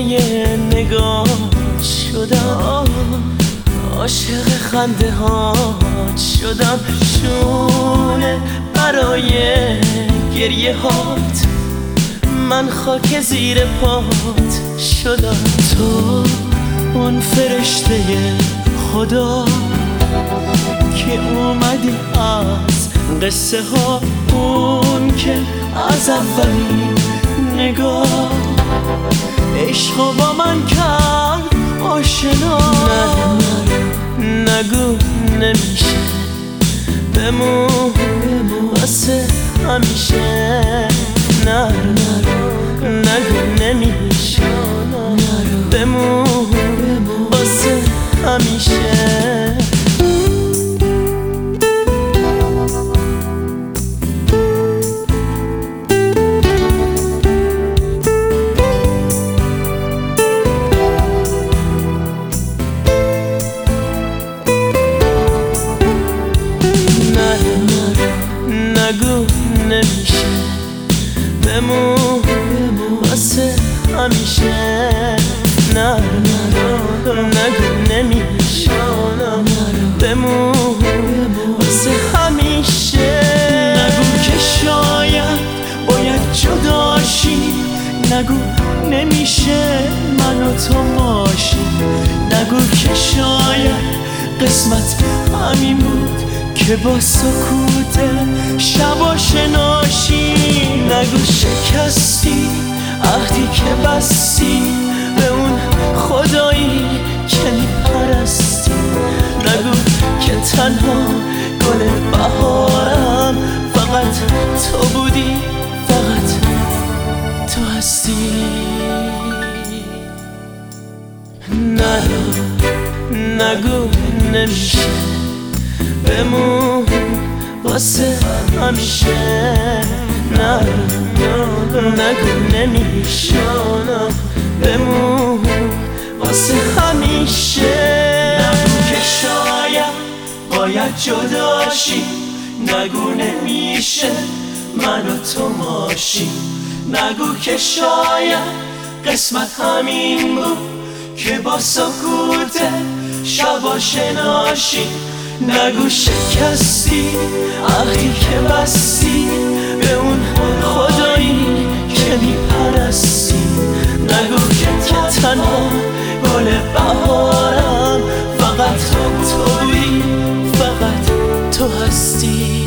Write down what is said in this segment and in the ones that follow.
نگاه شدم، عاشق خنده ها شدم، شونه برای گریه هات، من خاک زیر پات شدم. تو اون فرشته خدا که اومدی از قصه ها، اون که از اولین نگاه عشق با من کرد آشنا. نگو نمیشه، بمون واسه همیشه. نگو نمیشه، بمون واسه همیشه. نگو نمیشه، بمون واسه همیشه. نگو نمیشه، بمون واسه همیشه. نگو که شاید باید جدا شی، نگو نمیشه من و تو باشی. نگو که شاید قسمت همین بود که با سکوت شبا شناشی. نگو شکستی عهدی که بستی به اون خدایی که میپرستی. نگو که تنها گل بهارم فقط تو بودی، فقط تو هستی. نگو نمیشه، بمون واسه همیشه. نگو نمیشه، بمون واسه همیشه. نگو که شاید باید جدا شی، نگو نمیشه من و تو باشی. نگو که شاید قسمت همین بود که با سکوت شبا شناشی. نگو شکستی عهدی که بستی به اون خدایی که میپرستی. نگو که تنها گل بهارم فقط تو بودی، فقط تو هستی.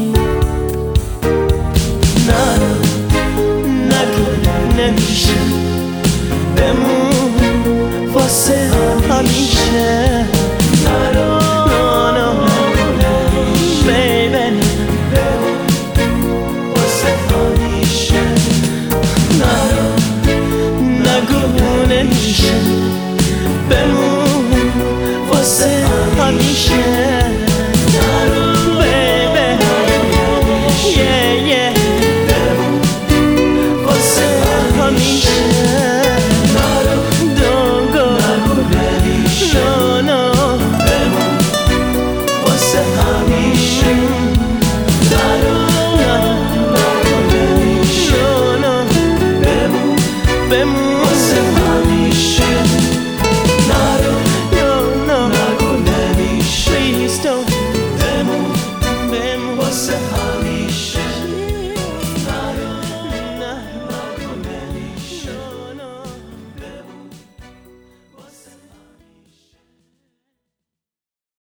نگو نمیشه، بمون واسه همیشه. بمون واسه همیشه. Bemún